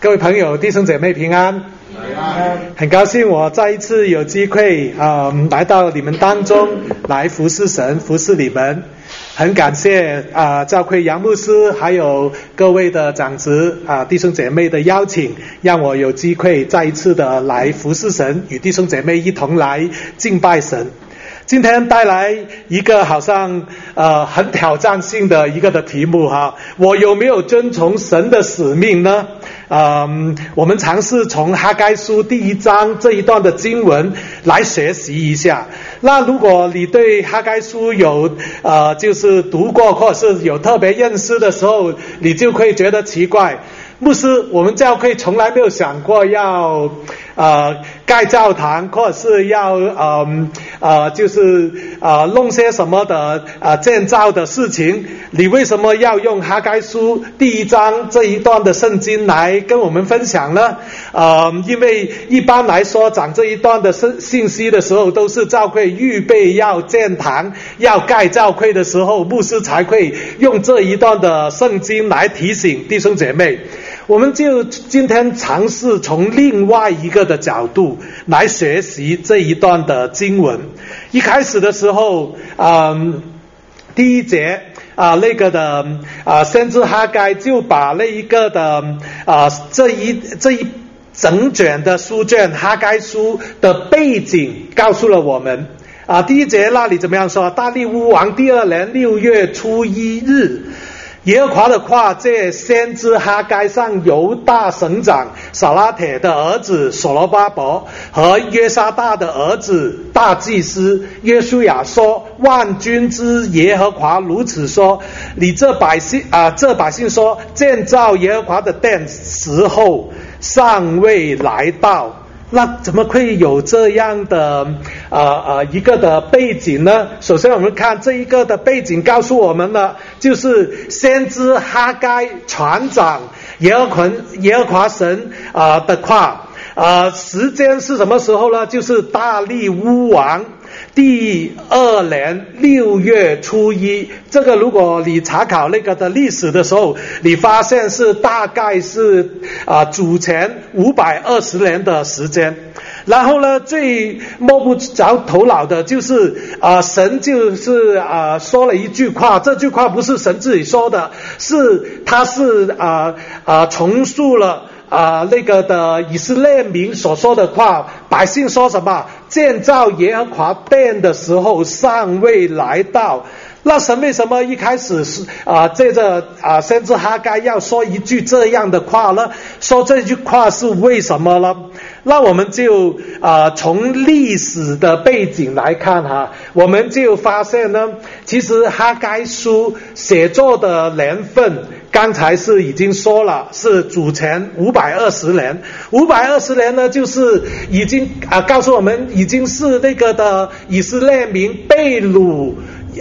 各位朋友、弟兄姐妹平安。很高兴我再一次有机会来到你们当中来服侍神、服侍你们。很感谢教会杨牧师还有各位的长子弟兄姐妹的邀请，让我有机会再一次的来服侍神，与弟兄姐妹一同来敬拜神。今天带来一个好像很挑战性的一个的题目哈，我有没有遵从神的使命呢？我们尝试从哈该书第1章这一段的经文来学习一下。那如果你对哈该书有就是读过或者是有特别认识的时候，你就会觉得奇怪，牧师，我们教会从来没有想过要盖教堂，或者是要就是弄些什么的建造的事情，你为什么要用哈该书第1章这一段的圣经来跟我们分享呢？因为一般来说讲这一段的信息的时候，都是教会预备要建堂要盖教会的时候，牧师才会用这一段的圣经来提醒弟兄姐妹。我们就今天尝试从另外一个的角度来学习这一段的经文。一开始的时候第1节那个的先知哈该就把那一个的这一整卷的书卷哈该书的背景告诉了我们。第1节那里怎么样说？大利乌王第2年6月初1日，耶和华的话借先知哈该上犹大省长撒拉铁的儿子所罗巴伯和约沙大的儿子大祭司约书亚说，万军之耶和华如此说，你这百姓说，建造耶和华的殿时候尚未来到。那怎么会有这样的一个的背景呢？首先我们看这一个的背景告诉我们了，就是先知哈该传讲耶和华神的话。时间是什么时候呢？就是大利乌王第2年6月初1。这个如果你查考那个的历史的时候，你发现是大概是主前520年的时间。然后呢，最摸不着头脑的就是神就是说了一句话，这句话不是神自己说的，他是重述了那个的以色列民所说的话。百姓说什么？建造耶和华殿的时候尚未来到。那神为什么一开始是借着先知哈该要说一句这样的话呢？说这句话是为什么呢？那我们就从历史的背景来看我们就发现呢，其实哈该书写作的年份刚才是已经说了，是主前520年。520年呢，就是已经告诉我们已经是那个的以色列民被掳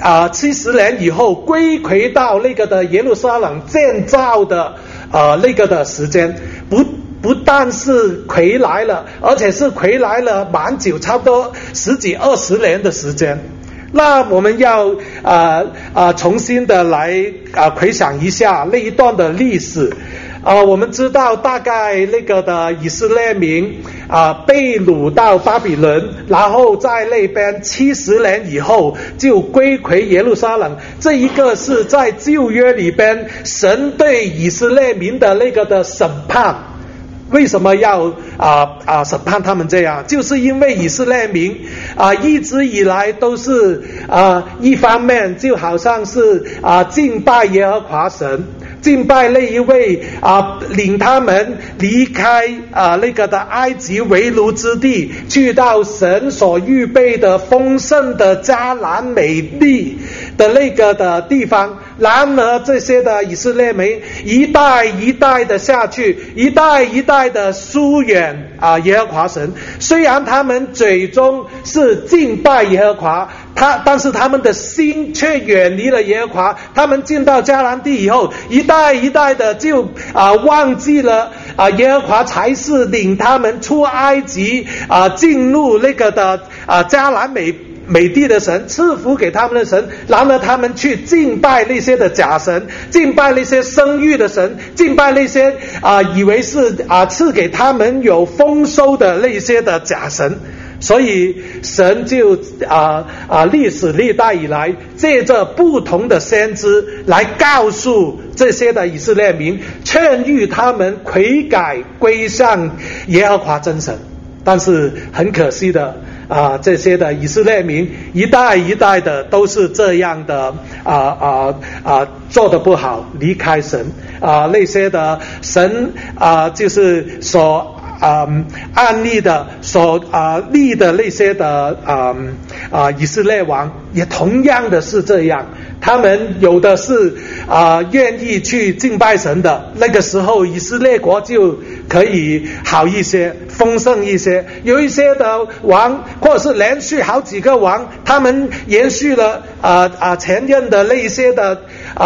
70年以后归回到那个的耶路撒冷建造的那个的时间。不但是回来了，而且是回来了蛮久，差不多10几20年的时间。那我们要重新的来回想一下那一段的历史。我们知道大概那个的以色列民被掳到巴比伦，然后在那边70年以后就归回耶路撒冷。这一个是在旧约里边神对以色列民的那个的审判。为什么要审判他们这样？就是因为以色列民一直以来都是一方面就好像是敬拜耶和华神，敬拜那一位领他们离开那个的埃及为奴之地，去到神所预备的丰盛的迦南美地的那个的地方。然而这些的以色列民一代一代的下去，一代一代的疏远耶和华神。虽然他们嘴中是敬拜耶和华，但是他们的心却远离了耶和华。他们进到迦南地以后，一代一代的就忘记了耶和华才是领他们出埃及进入那个的迦南美地的神，赐福给他们的神，然而他们去敬拜那些的假神，敬拜那些生育的神，敬拜那些以为是赐给他们有丰收的那些的假神。所以神就历史历代以来，借着不同的先知来告诉这些的以色列民，劝喻他们悔改归向耶和华真神。但是很可惜的这些的以色列民一代一代的都是这样的做得不好，离开神那些的神就是所案例的所立的那些的以色列王也同样的是这样，他们有的是愿意去敬拜神的，那个时候以色列国就可以好一些，丰盛一些。有一些的王或者是连续好几个王，他们延续了前任的那一些的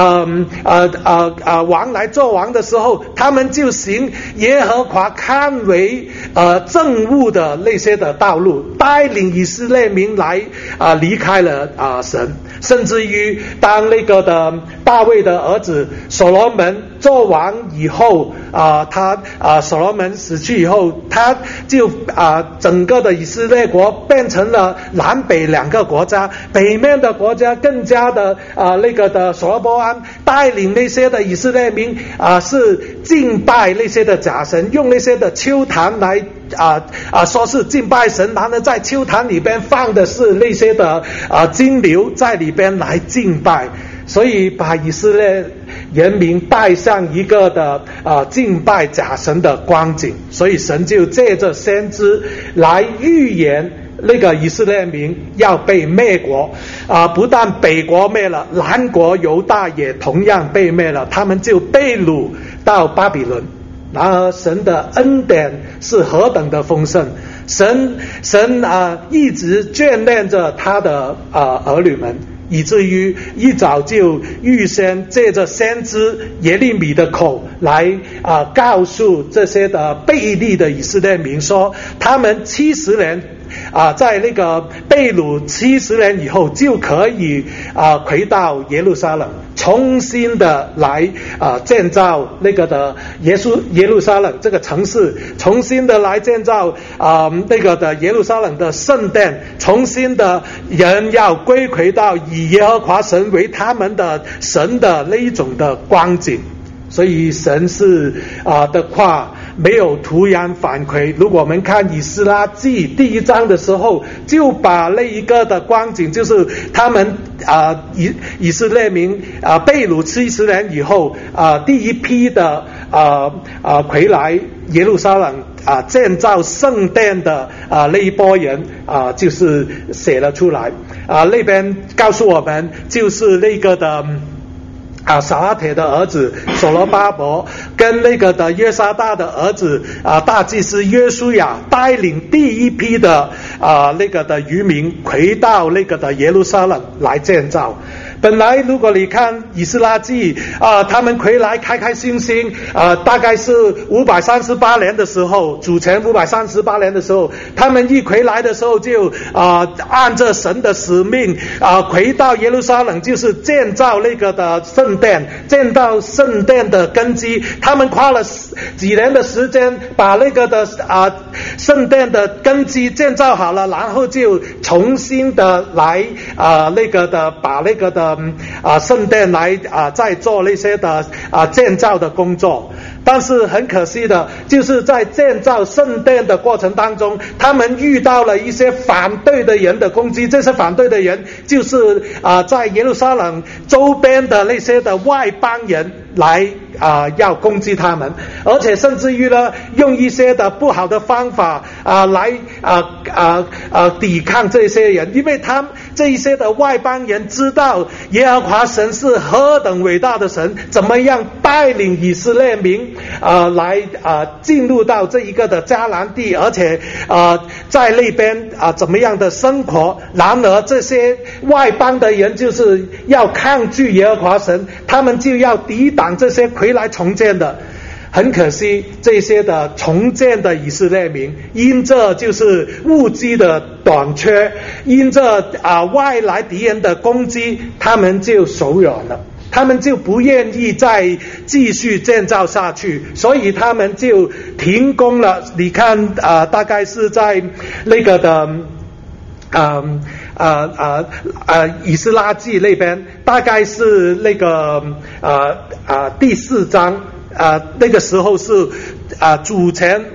王来做王的时候，他们就行耶和华看为正务的那些的道路，带领以色列民来离开了神。甚至于当那个的大卫的儿子所罗门做王以后所罗门死去以后，他就整个的以色列国变成了南北两个国家，北面的国家更加的那个的所罗波安带领那些的以色列民是敬拜那些的假神，用那些的丘坛来说是敬拜神，然后在丘坛里边放的是那些的金牛在里边来敬拜，所以把以色列人民带向一个的敬拜假神的光景。所以神就借着先知来预言那个以色列民要被灭国不但北国灭了，南国犹大也同样被灭了，他们就被掳到巴比伦。然而神的恩典是何等的丰盛，神一直眷恋着他的儿女们，以至于一早就预先借着先知耶利米的口来告诉这些的悖逆的以色列民说，他们70年在那个被掳70年以后就可以回到耶路撒冷，重新的来建造那个的耶路撒冷这个城市，重新的来建造那个的耶路撒冷的圣殿，重新的人要归回到以耶和华神为他们的神的那一种的光景。所以神是的话没有突然反馈。如果我们看以斯拉记第1章的时候，就把那一个的光景，就是他们以色列民被掳70年以后第一批的回来耶路撒冷建造圣殿的那一波人就是写了出来那边告诉我们，就是那个的撒拉铁的儿子所罗巴伯跟那个的约沙大的儿子大祭司约书亚带领第一批的那个的渔民回到那个的耶路撒冷来建造。本来如果你看以斯拉记他们回来开开心心大概是538年的时候，主前538年的时候，他们一回来的时候就按着神的使命回到耶路撒冷，就是建造那个的圣殿，建造圣殿的根基。他们花了几年的时间把那个的圣殿的根基建造好了，然后就重新的来那个的把那个的圣殿来再做那些的建造的工作。但是很可惜的就是在建造圣殿的过程当中，他们遇到了一些反对的人的攻击。这些反对的人就是在耶路撒冷周边的那些的外邦人来要攻击他们，而且甚至于呢用一些的不好的方法来抵抗这些人，因为他们这一些的外邦人知道耶和华神是何等伟大的神，怎么样带领以色列民来进入到这一个的迦南地，而且在那边怎么样的生活。然而这些外邦的人就是要抗拒耶和华神，他们就要抵挡这些回来重建的。 很可惜，这些的重建的以色列民，因这就是物资的短缺，因这外来敌人的攻击，他们就手软了。他们就不愿意再继续建造下去，所以他们就停工了。你看大概是在那个的以斯拉记那边，大概是那个第4章那个时候是主前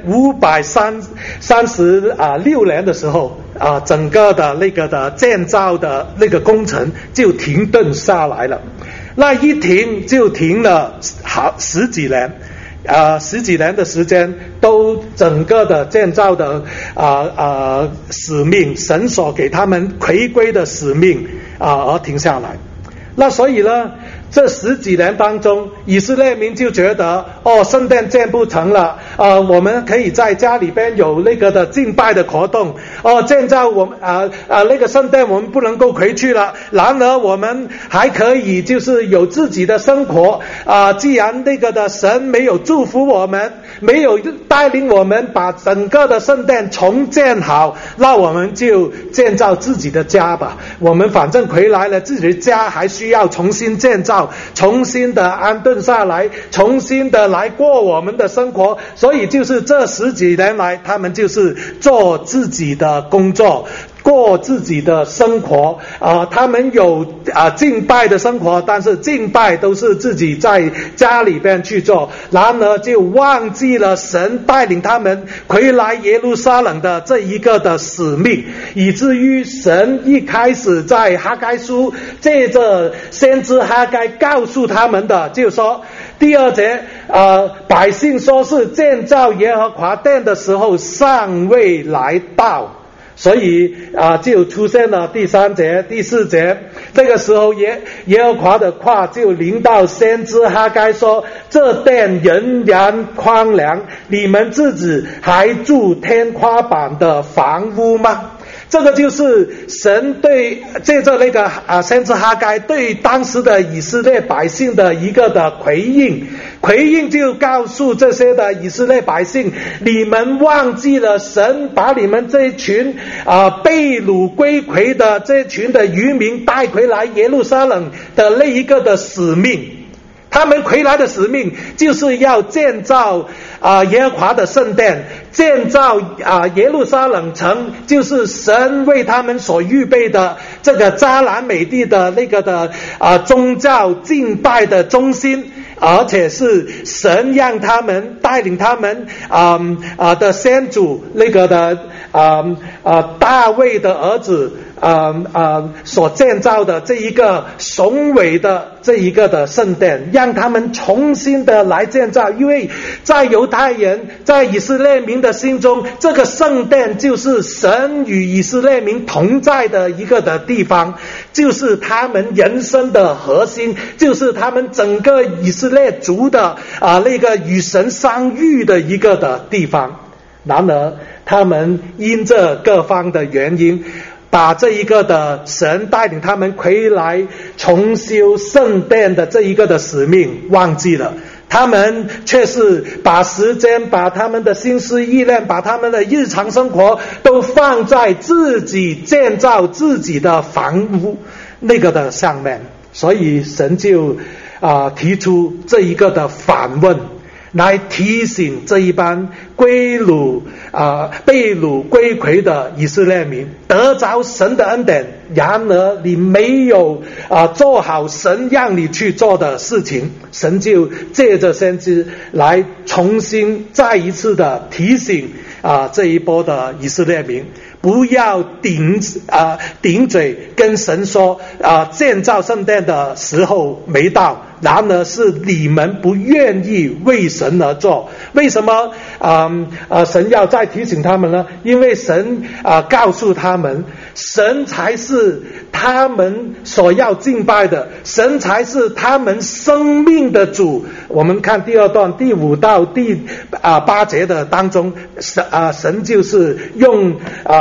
536年的时候整个的那个的建造的那个工程就停顿下来了。那一停就停了十几年的时间，都整个的建造的使命，神所给他们回归的使命而停下来。那所以呢，这10几年当中，以色列民就觉得圣殿建不成了，我们可以在家里边有那个的敬拜的活动，建造我们那个圣殿我们不能够回去了，然而我们还可以就是有自己的生活既然那个的神没有祝福我们，没有带领我们把整个的圣殿重建好，那我们就建造自己的家吧。我们反正回来了，自己的家还需要重新建造，重新的安顿下来，重新的来过我们的生活。所以就是这10几年来，他们就是做自己的工作，过自己的生活他们有敬拜的生活，但是敬拜都是自己在家里边去做，然而就忘记了神带领他们回来耶路撒冷的这一个的使命，以至于神一开始在哈该书借着先知哈该告诉他们的，就是说第2节百姓说是建造耶和华殿的时候尚未来到，所以就出现了第3节第4节。这个时候耶和华的话就临到先知哈该说，这殿仍然荒凉，你们自己还住天花板的房屋吗？这个就是神对借着那个先知哈该对当时的以色列百姓的一个的回应就告诉这些的以色列百姓，你们忘记了神把你们这一群被掳归回的这一群的渔民带回来耶路撒冷的那一个的使命。他们回来的使命就是要建造耶和华的圣殿，建造耶路撒冷城，就是神为他们所预备的这个迦南美地的那个的宗教敬拜的中心，而且是神让他们带领他们的先祖那个的大卫的儿子所建造的这一个雄伟的这一个的圣殿，让他们重新的来建造。因为在犹太人在以色列民的心中，这个圣殿就是神与以色列民同在的一个的地方，就是他们人生的核心，就是他们整个以色列族的那个与神相遇的一个的地方。然而他们因这各方的原因，把这一个的神带领他们回来重修圣殿的这一个的使命忘记了，他们却是把时间，把他们的心思意念，把他们的日常生活都放在自己建造自己的房屋那个的上面。所以神就提出这一个的反问，来提醒这一班被掳归回的以色列民，得着神的恩典，然而你没有做好神让你去做的事情，神就借着先知来重新再一次的提醒这一波的以色列民，不要顶嘴跟神说建造圣殿的时候没到，然而是你们不愿意为神而做。为什么神要再提醒他们呢？因为神告诉他们，神才是他们所要敬拜的，神才是他们生命的主。我们看第2段第5到第8节的当中，神就是用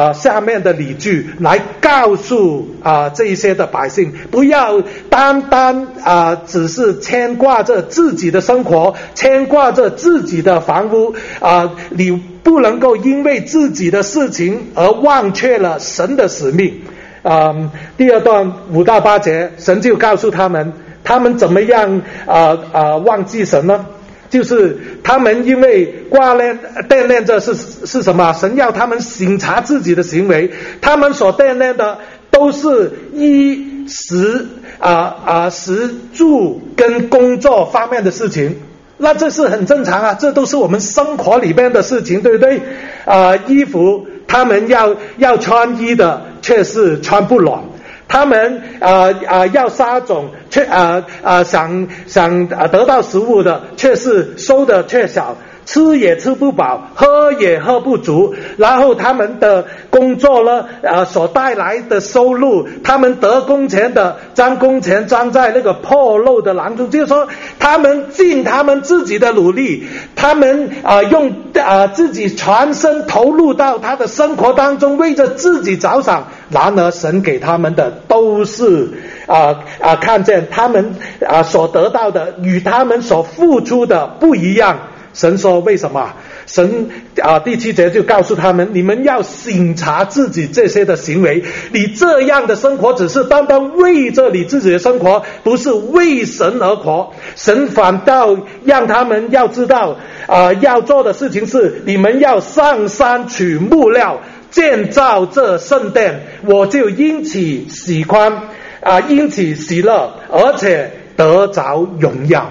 下面的理据来告诉这一些的百姓，不要单单只是牵挂着自己的生活，牵挂着自己的房屋你不能够因为自己的事情而忘却了神的使命。第二段5到8节，神就告诉他们怎么样忘记神呢？就是他们因为惦念着是什么？神要他们省察自己的行为，他们所惦念的都是衣食食住跟工作方面的事情。那这是很正常这都是我们生活里边的事情，对不对？衣服他们要穿衣的，却是穿不暖。他们要撒种，却想得到食物的，却是收的却少，吃也吃不饱，喝也喝不足。然后他们的工作呢，所带来的收入，他们得工钱的，将工钱装在那个破漏的囊中，就是说他们尽他们自己的努力，他们用自己全身投入到他的生活当中，为着自己着想。然而神给他们的都是看见他们所得到的与他们所付出的不一样。神说为什么？神第7节就告诉他们，你们要省察自己这些的行为，你这样的生活只是单单为着你自己的生活，不是为神而活。神反倒让他们要知道要做的事情是，你们要上山取木料，建造这圣殿，我就因此喜欢因此喜乐，而且得着荣耀。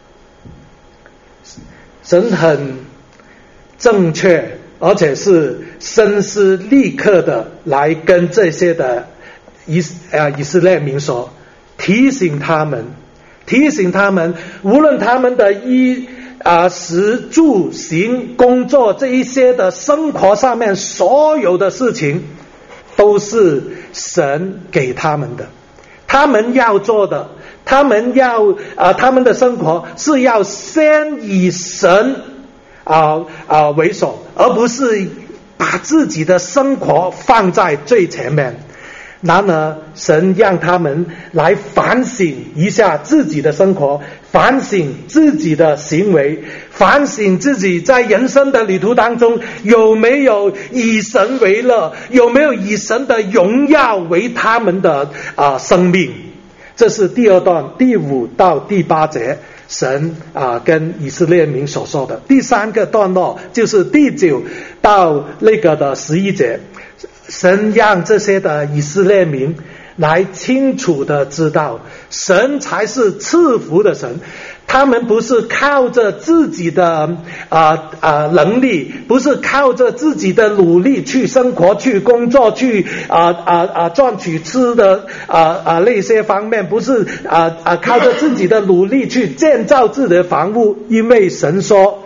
神很正确，而且是深思立刻的来跟这些的以色列民说，提醒他们，无论他们的食住行工作这一些的生活上面所有的事情，都是神给他们的，他们要做的，他们的生活是要先以神为首，而不是把自己的生活放在最前面。然而神让他们来反省一下自己的生活，反省自己的行为，反省自己在人生的旅途当中有没有以神为乐，有没有以神的荣耀为他们的生命。这是第2段第5到第8节神跟以色列民所说的。第3个段落就是第9到那个的11节，神让这些的以色列民来清楚的知道，神才是赐福的神。他们不是靠着自己的能力，不是靠着自己的努力去生活、去工作、去赚取吃的那些方面，不是靠着自己的努力去建造自己的房屋。因为神说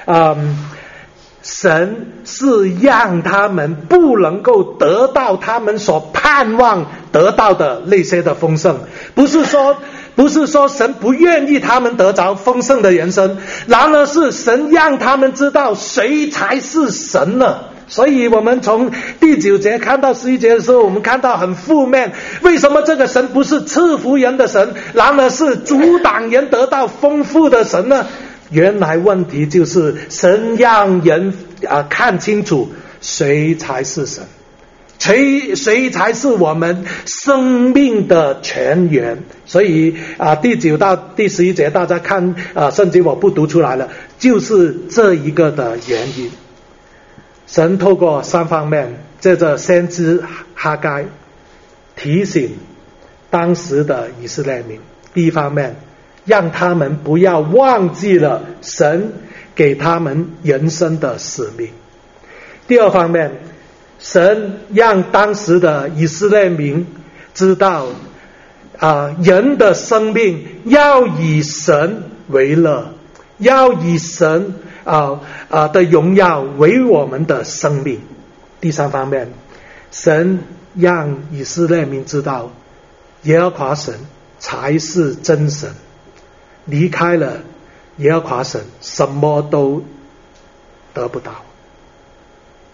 神是让他们不能够得到他们所盼望得到的那些的丰盛，不是说神不愿意他们得着丰盛的人生，然而是神让他们知道谁才是神呢。所以我们从第9节看到11节的时候，我们看到很负面，为什么这个神不是赐福人的神，然而是阻挡人得到丰富的神呢？原来问题就是神让人看清楚谁才是神，谁才是我们生命的泉源。所以第9到第11节大家看圣经我不读出来了，就是这一个的原因。神透过3方面，借着先知哈该提醒当时的以色列民。第一方面，让他们不要忘记了神给他们人生的使命。第二方面，神让当时的以色列民知道人的生命要以神为乐，要以神的荣耀为我们的生命。第3方面，神让以色列民知道耶和华神才是真神，离开了耶和华神什么都得不到。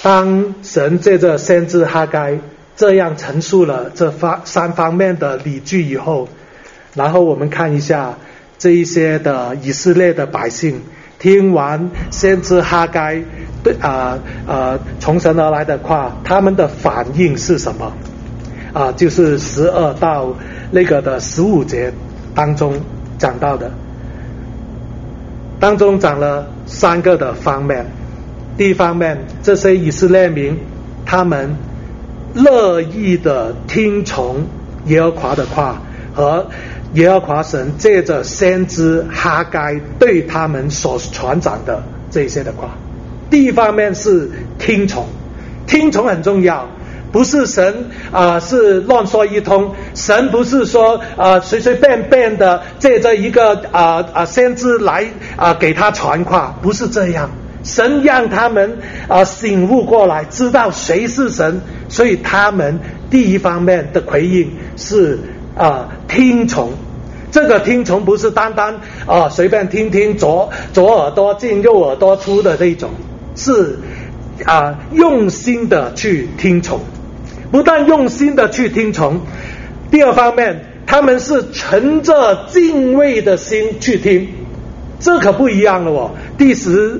当神借着先知哈该这样陈述了这三方面的理据以后，然后我们看一下这一些的以色列的百姓听完先知哈该对从神而来的话，他们的反应是什么？就是12到那个的15节当中讲到的，当中讲了3个的方面。第一方面，这些以色列民他们乐意的听从耶和华的话，和耶和华神借着先知哈该对他们所传讲的这些的话。第一方面是听从，听从很重要，不是神是乱说一通，神不是说随随便便的借着一个先知来给他传话，不是这样。神让他们醒悟过来，知道谁是神，所以他们第一方面的回应是听从。这个听从不是单单随便听听，左耳朵进右耳朵出的这种，是用心的去听从。不但用心的去听从，第二方面，他们是存着敬畏的心去听，这可不一样了哦。第12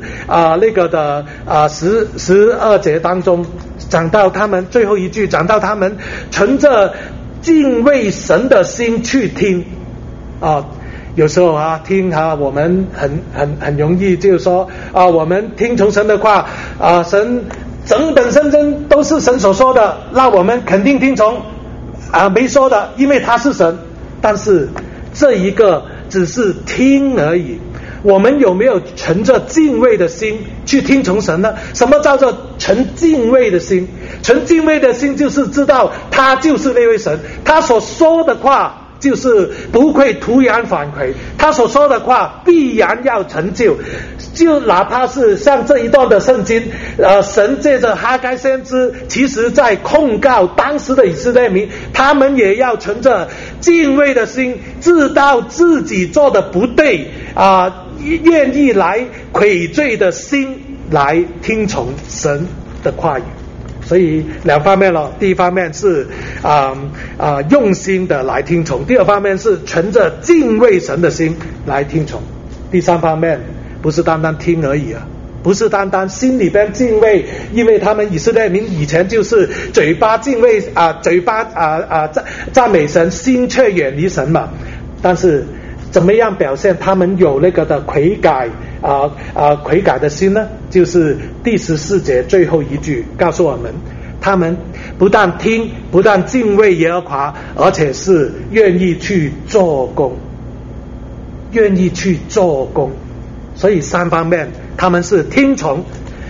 节当中讲到他们最后一句，讲到他们存着敬畏神的心去听有时候听我们很容易就是说我们听从神的话神整本圣经都是神所说的，那我们肯定听从没说的，因为他是神。但是这一个只是听而已，我们有没有存着敬畏的心去听从神呢？什么叫做存敬畏的心？存敬畏的心就是知道他就是那位神，他所说的话就是不会突然反馈，他所说的话必然要成就。就哪怕是像这一段的圣经神借着哈该先知其实在控告当时的以色列民，他们也要存着敬畏的心，知道自己做的不对愿意来愧罪的心来听从神的话语。所以两方面了，第一方面是用心的来听从，第二方面是存着敬畏神的心来听从。第三方面不是单单听而已不是单单心里边敬畏，因为他们以色列民以前就是嘴巴敬畏嘴巴赞美神，心却远离神嘛。但是怎么样表现他们有那个的悔改悔改的心呢？就是第14节最后一句告诉我们，他们不但听，不但敬畏耶和华，而且是愿意去做工，愿意去做工。所以三方面，他们是听从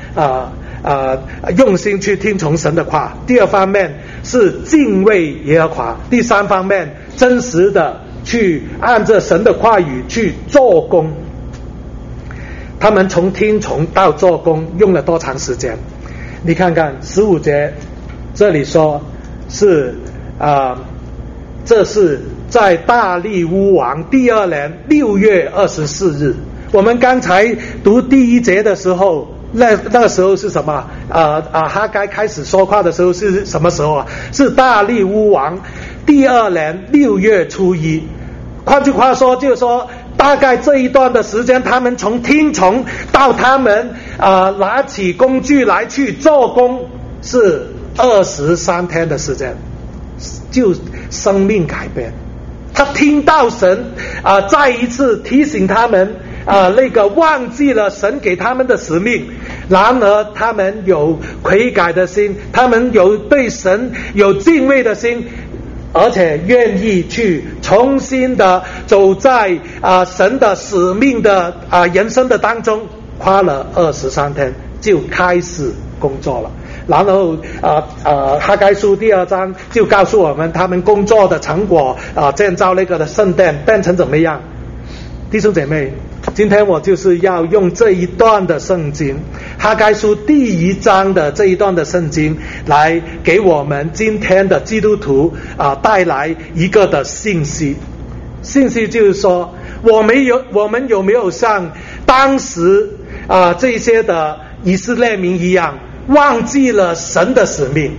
用心去听从神的话，第二方面是敬畏耶和华，第三方面真实的去按着神的话语去做工。他们从听从到做工用了多长时间？你看看15节这里说是这是在大利乌王第2年6月24日。我们刚才读第1节的时候，那个时候是什么？哈该开始说话的时候是什么时候是大利乌王第2年6月初1。换句话说，就是说大概这一段的时间，他们从听从到他们拿起工具来去做工，是23天的时间，就生命改变。他听到神再一次提醒他们那个忘记了神给他们的使命，然而他们有悔改的心，他们有对神有敬畏的心，而且愿意去重新的走在神的使命的人生的当中，花了23天就开始工作了。然后哈该书第2章就告诉我们他们工作的成果建造那个的圣殿变成怎么样。弟兄姐妹，今天我就是要用这一段的圣经，哈该书第1章的这一段的圣经，来给我们今天的基督徒带来一个的信息。信息就是说，我们有没有像当时这些的以色列民一样， 忘记了神的使命。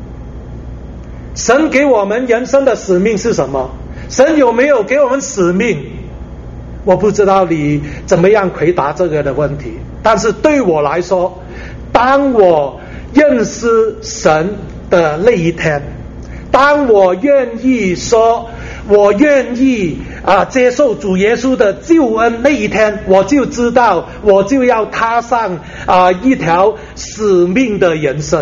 神给我们人生的使命是什么？神有没有给我们使命？我不知道你怎么样回答这个的问题，但是对我来说，当我认识神的那一天，当我愿意说我愿意接受主耶稣的救恩那一天，我就知道我就要踏上一条使命的人生。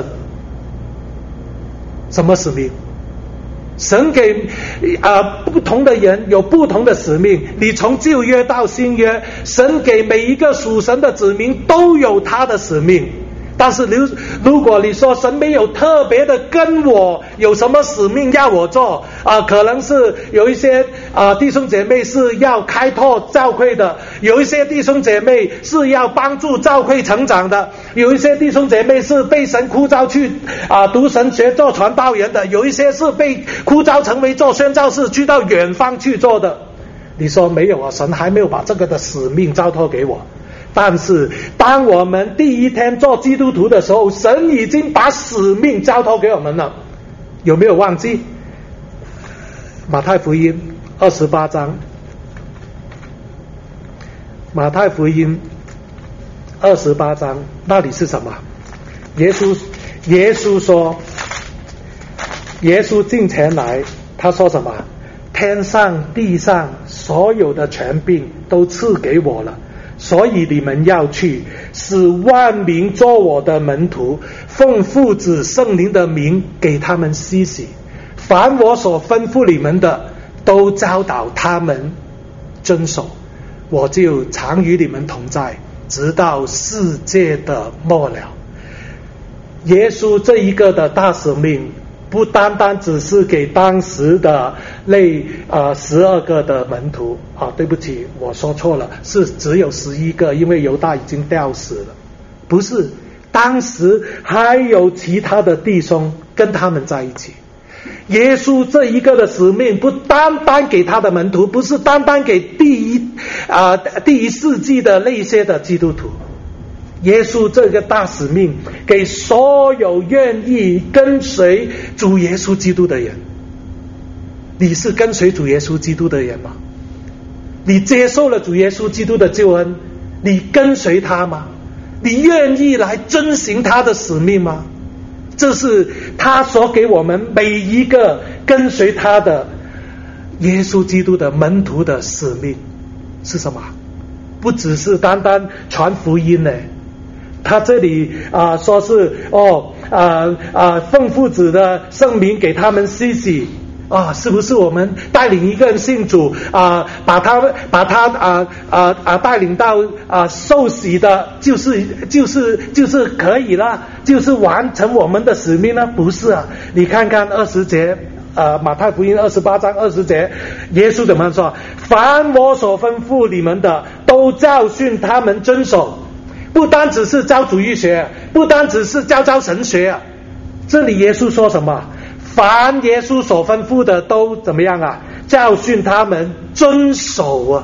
什么使命？神给不同的人有不同的使命。你从旧约到新约，神给每一个属神的子民都有他的使命。但是如果你说神没有特别的跟我有什么使命要我做可能是有一些弟兄姐妹是要开拓教会的，有一些弟兄姐妹是要帮助教会成长的，有一些弟兄姐妹是被神呼召去读神学做传道人的，有一些是被呼召成为做宣教士去到远方去做的。你说没有神还没有把这个的使命交托给我。但是当我们第一天做基督徒的时候，神已经把使命交托给我们了，有没有忘记？马太福音28章，马太福音28章那里是什么？耶稣说，耶稣进前来，他说什么？天上地上所有的权柄都赐给我了，所以你们要去，使万民做我的门徒，奉父子圣灵的名给他们施洗，凡我所吩咐你们的，都教导他们遵守，我就常与你们同在，直到世界的末了。耶稣这一个的大使命不单单只是给当时的那12个的门徒对不起，我说错了，是只有11个，因为犹大已经吊死了。不是，当时还有其他的弟兄跟他们在一起。耶稣这一个的使命不单单给他的门徒，不是单单给第一世纪的那些的基督徒。耶稣这个大使命给所有愿意跟随主耶稣基督的人。你是跟随主耶稣基督的人吗？你接受了主耶稣基督的救恩，你跟随他吗？你愿意来遵行他的使命吗？这是他所给我们每一个跟随他的耶稣基督的门徒的使命是什么？不只是单单传福音呢。他这里说是奉父子的圣名给他们施洗是不是我们带领一个人信主把他带领到受洗的就是可以了，就是完成我们的使命呢？不是啊，你看看20节马太福音28章20节，耶稣怎么说？凡我所吩咐你们的，都教训他们遵守。不单只是教主义学，不单只是教神学这里耶稣说什么？凡耶稣所吩咐的都怎么样教训他们遵守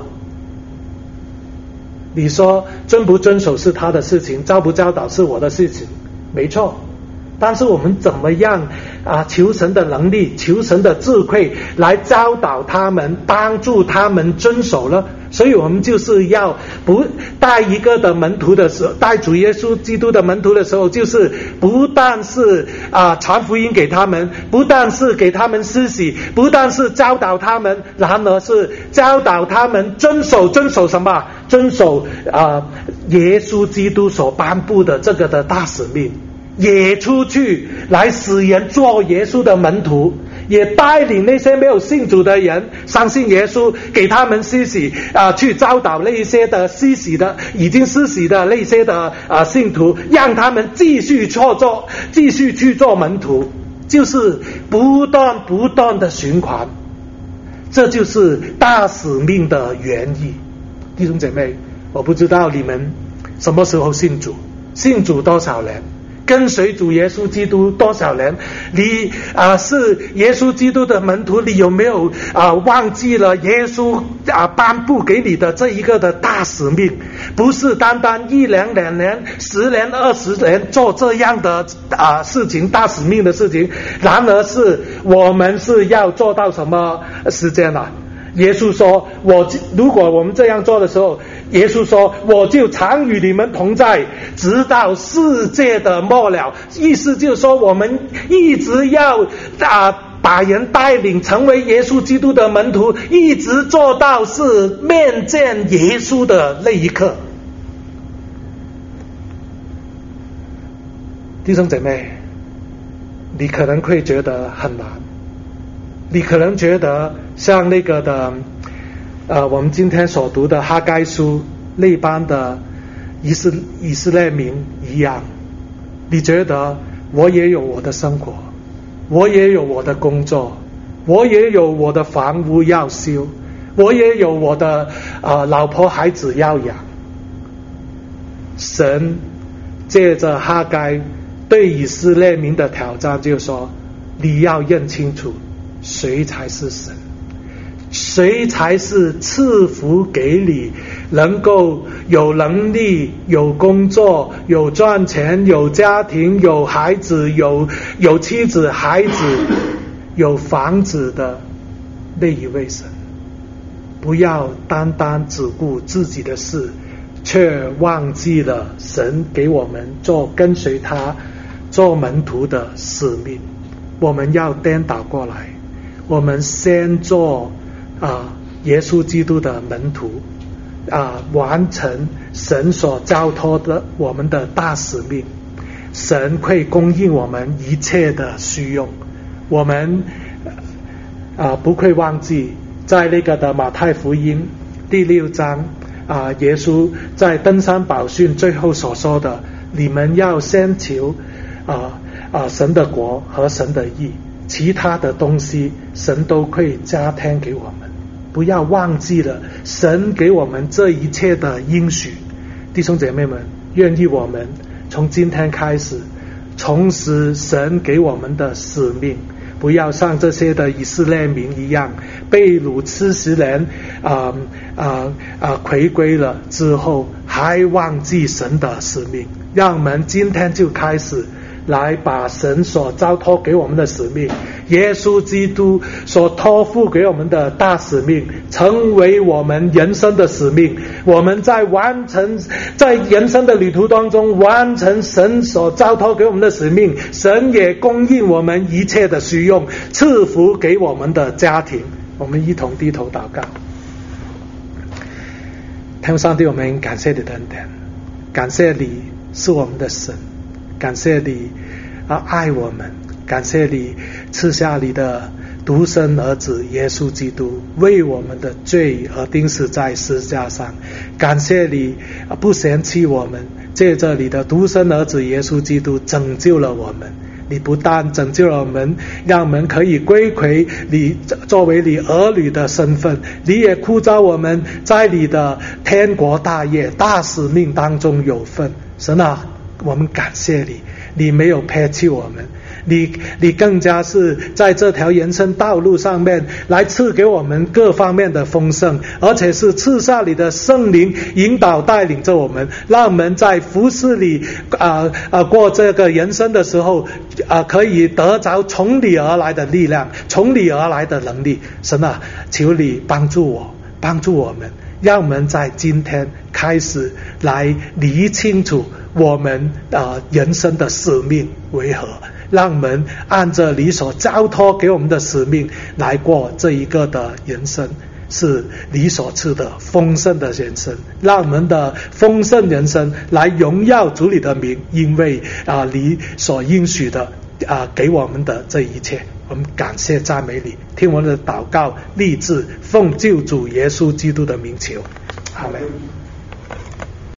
你说遵不遵守是他的事情，教不教导是我的事情，没错。但是我们怎么样求神的能力，求神的智慧来教导他们，帮助他们遵守了。所以我们就是要不带一个的门徒的时候，带主耶稣基督的门徒的时候，就是不但是传福音给他们，不但是给他们施洗，不但是教导他们，然而是教导他们遵守什么？遵守耶稣基督所颁布的这个的大使命，也出去来使人做耶稣的门徒，也带领那些没有信主的人相信耶稣，给他们施洗去教导那一些的施洗的已经施洗的那些的信徒，让他们继续去做门徒，就是不断的循环。这就是大使命的原意。弟兄姐妹，我不知道你们什么时候信主多少年， 跟随主耶稣基督多少年？你是耶稣基督的门徒，你有没有忘记了耶稣颁布给你的这一个的大使命？不是单单1年、2年、10年、20年做这样的事情，大使命的事情，然而是我们是要做到什么时间啊？耶稣说如果我们这样做的时候，耶稣说我就常与你们同在，直到世界的末了。意思就是说我们一直要把人带领成为耶稣基督的门徒，一直做到是面见耶稣的那一刻。弟兄姐妹，你可能会觉得很难，你可能觉得像那个的我们今天所读的哈该书那般的以色列民一样，你觉得我也有我的生活，我也有我的工作，我也有我的房屋要修，我也有我的老婆孩子要养。神借着哈该对以色列民的挑战，就是说你要认清楚谁才是神，谁才是赐福给你，能够有能力、有工作、有赚钱、有家庭、有孩子、有妻子、孩子、有房子的那一位神。不要单单只顾自己的事，却忘记了神给我们跟随他做门徒的使命。我们要颠倒过来，我们先做耶稣基督的门徒，完成神所交托的我们的大使命。神会供应我们一切的需用。我们不会忘记在那个的马太福音第6章耶稣在登山宝训最后所说的，你们要先求神的国和神的义，其他的东西神都会加添给我们。不要忘记了神给我们这一切的应许。弟兄姐妹们，愿意我们从今天开始重拾神给我们的使命，不要像这些的以色列民一样，被掳70年回归了之后还忘记神的使命。让我们今天就开始来把神所交托给我们的使命，耶稣基督所托付给我们的大使命，成为我们人生的使命。我们在人生的旅途当中完成神所交托给我们的使命，神也供应我们一切的需用，赐福给我们的家庭。我们一同低头祷告。天父上帝，我们感谢你的恩典，感谢你是我们的神，感谢你爱我们，感谢你赐下你的独生儿子耶稣基督，为我们的罪而钉死在十字架上。感谢你不嫌弃我们，借着你的独生儿子耶稣基督拯救了我们。你不但拯救了我们，让我们可以归回你作为你儿女的身份，你也呼召我们在你的天国大业大使命当中有份。神啊，我们感谢你，你没有撇弃我们，你更加是在这条人生道路上面来赐给我们各方面的丰盛，而且是赐下你的圣灵引导带领着我们，让我们在服侍你过这个人生的时候可以得着从你而来的力量，从你而来的能力。神啊，求你帮助我们，让我们在今天开始来理清楚我们人生的使命为何，让我们按着你所交托给我们的使命来过这一个的人生，是你所赐的丰盛的人生，让我们的丰盛人生来荣耀主你的名，因为你所应许的给我们的这一切，我们感谢赞美你，听我们的祷告立志，奉救主耶稣基督的名求，阿们。